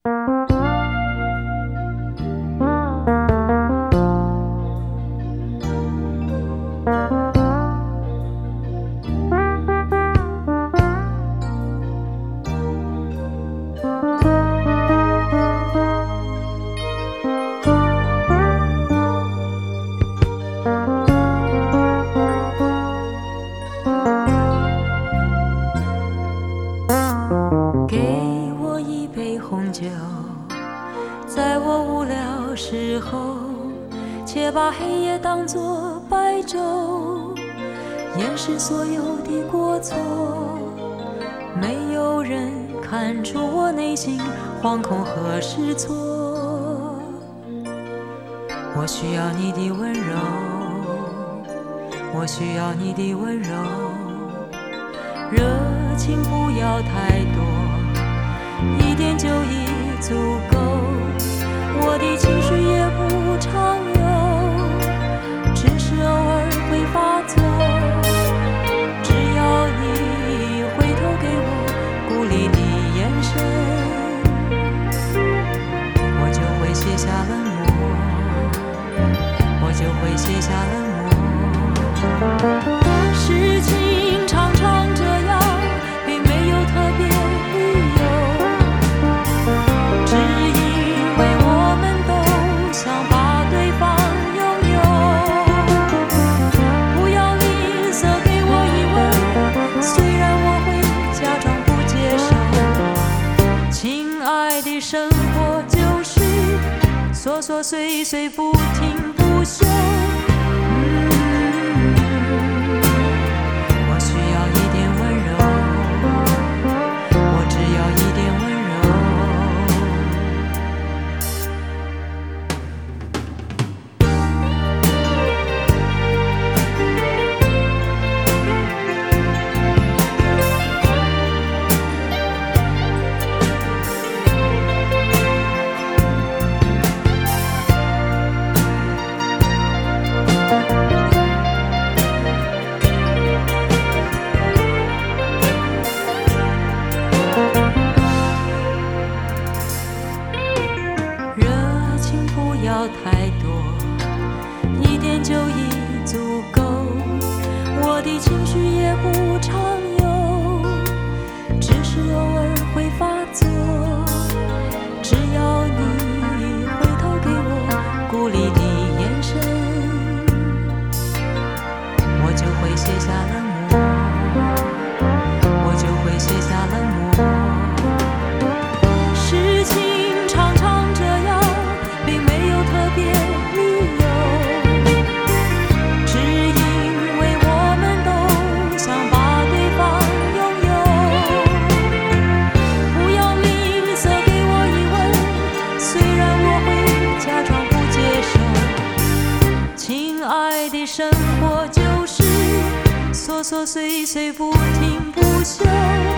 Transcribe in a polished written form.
给我一杯红酒，在我无聊时候，且把黑夜当作白昼，掩饰所有的过错。没有人看出我内心惶恐和失措。我需要你的温柔，我需要你的温柔，热情不要太多，一点就已足够。我的情绪也不常有，只是偶尔会发作。只要你回头给我鼓励的眼神，我就会卸下冷漠，我就会卸下冷漠。事情常常这样，并没有特别理由，只因为我们都想把对方拥有。不要吝啬给我一吻，虽然我会假装不接受。亲爱的，生活就是琐琐碎碎，不停不休。太多，一点就已足够。我的情绪也不常有，只是偶尔会发作。只要你回头给我鼓励的眼神，我就会卸下冷漠，我就会卸下冷漠。事情常常这样，并没有特别理由，只因为我们都想把对方拥有。不要吝啬给我一吻，虽然我会假装不接受。亲爱的，生活就是琐琐碎碎，不停不休。